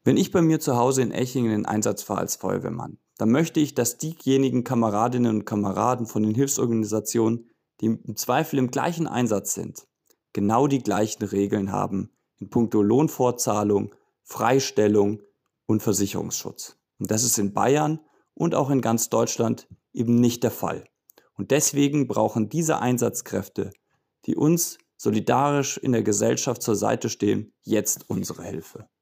Wenn ich bei mir zu Hause in Echingen in den Einsatz fahre als Feuerwehrmann, dann möchte ich, dass diejenigen Kameradinnen und Kameraden von den Hilfsorganisationen, die im Zweifel im gleichen Einsatz sind, genau die gleichen Regeln haben in puncto Lohnfortzahlung, Freistellung und Versicherungsschutz. Und das ist in Bayern und auch in ganz Deutschland eben nicht der Fall. Und deswegen brauchen diese Einsatzkräfte, die uns solidarisch in der Gesellschaft zur Seite stehen, jetzt unsere Hilfe.